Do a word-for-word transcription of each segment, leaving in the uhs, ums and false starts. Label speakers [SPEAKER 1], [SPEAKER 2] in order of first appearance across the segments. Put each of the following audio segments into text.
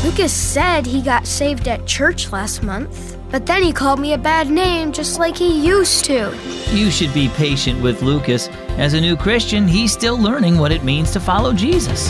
[SPEAKER 1] Lucas said he got saved at church last month, but then he called me a bad name just like he used to.
[SPEAKER 2] You should be patient with Lucas. As a new Christian, he's still learning what it means to follow Jesus.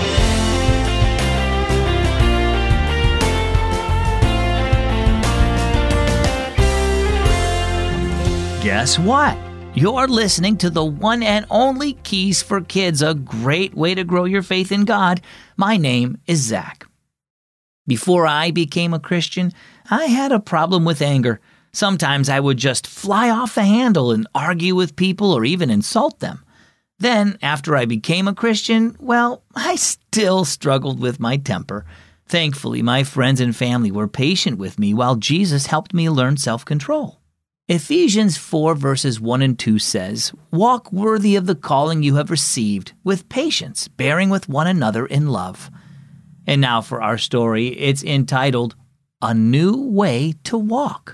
[SPEAKER 2] Guess what? You're listening to the one and only Keys for Kids, a great way to grow your faith in God. My name is Zach. Before I became a Christian, I had a problem with anger. Sometimes I would just fly off the handle and argue with people or even insult them. Then, after I became a Christian, well, I still struggled with my temper. Thankfully, my friends and family were patient with me while Jesus helped me learn self-control. Ephesians four verses one and two says, "Walk worthy of the calling you have received, with patience, bearing with one another in love." And now for our story, it's entitled, A New Way to Walk.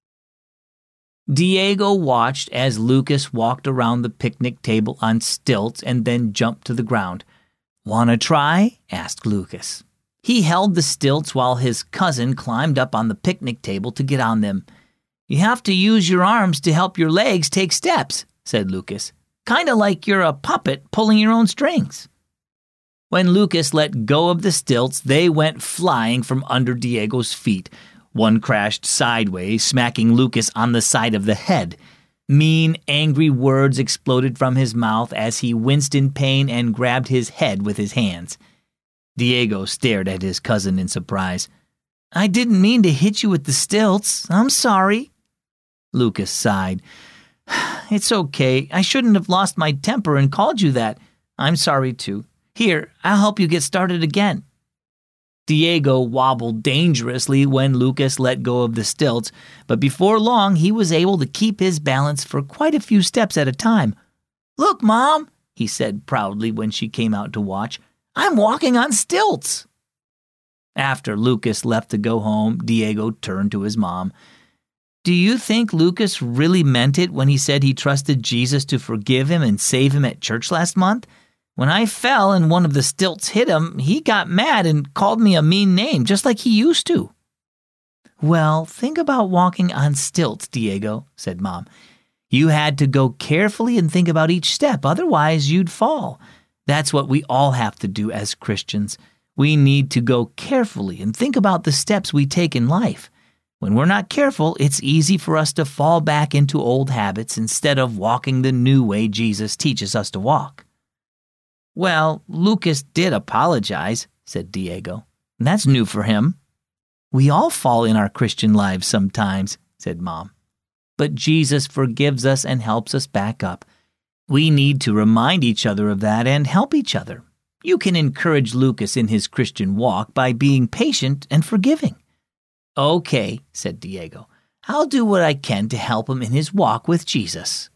[SPEAKER 2] Diego watched as Lucas walked around the picnic table on stilts and then jumped to the ground. "Wanna try?" asked Lucas. He held the stilts while his cousin climbed up on the picnic table to get on them. "You have to use your arms to help your legs take steps," said Lucas. "Kinda like you're a puppet pulling your own strings." When Lucas let go of the stilts, they went flying from under Diego's feet. One crashed sideways, smacking Lucas on the side of the head. Mean, angry words exploded from his mouth as he winced in pain and grabbed his head with his hands. Diego stared at his cousin in surprise. "I didn't mean to hit you with the stilts. I'm sorry." Lucas sighed. "It's okay. I shouldn't have lost my temper and called you that. I'm sorry too. Here, I'll help you get started again." Diego wobbled dangerously when Lucas let go of the stilts, but before long he was able to keep his balance for quite a few steps at a time. "Look, Mom," he said proudly when she came out to watch. "I'm walking on stilts." After Lucas left to go home, Diego turned to his mom. "Do you think Lucas really meant it when he said he trusted Jesus to forgive him and save him at church last month? When I fell and one of the stilts hit him, he got mad and called me a mean name, just like he used to." "Well, think about walking on stilts, Diego," said Mom. "You had to go carefully and think about each step, otherwise you'd fall. That's what we all have to do as Christians. We need to go carefully and think about the steps we take in life. When we're not careful, it's easy for us to fall back into old habits instead of walking the new way Jesus teaches us to walk." "Well, Lucas did apologize," said Diego. "That's new for him." "We all fall in our Christian lives sometimes," said Mom. "But Jesus forgives us and helps us back up. We need to remind each other of that and help each other. You can encourage Lucas in his Christian walk by being patient and forgiving." "Okay," said Diego. "I'll do what I can to help him in his walk with Jesus."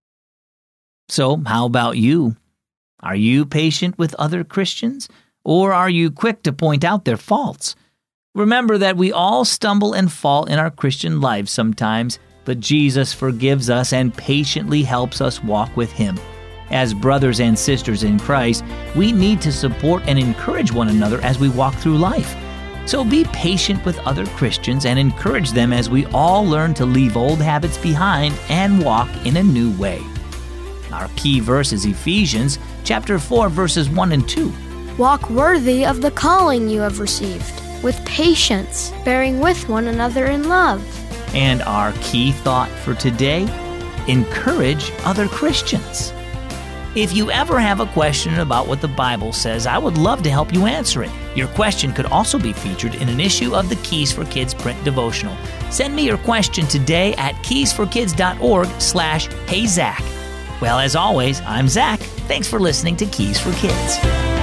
[SPEAKER 2] So, how about you? Are you patient with other Christians, or are you quick to point out their faults? Remember that we all stumble and fall in our Christian lives sometimes, but Jesus forgives us and patiently helps us walk with Him. As brothers and sisters in Christ, we need to support and encourage one another as we walk through life. So be patient with other Christians and encourage them as we all learn to leave old habits behind and walk in a new way. Our key verse is Ephesians chapter four, verses one and two.
[SPEAKER 1] "Walk worthy of the calling you have received, with patience, bearing with one another in love."
[SPEAKER 2] And our key thought for today, encourage other Christians. If you ever have a question about what the Bible says, I would love to help you answer it. Your question could also be featured in an issue of the Keys for Kids print devotional. Send me your question today at keys for kids dot org slash hey Zach. Well, as always, I'm Zach. Thanks for listening to Keys for Kids.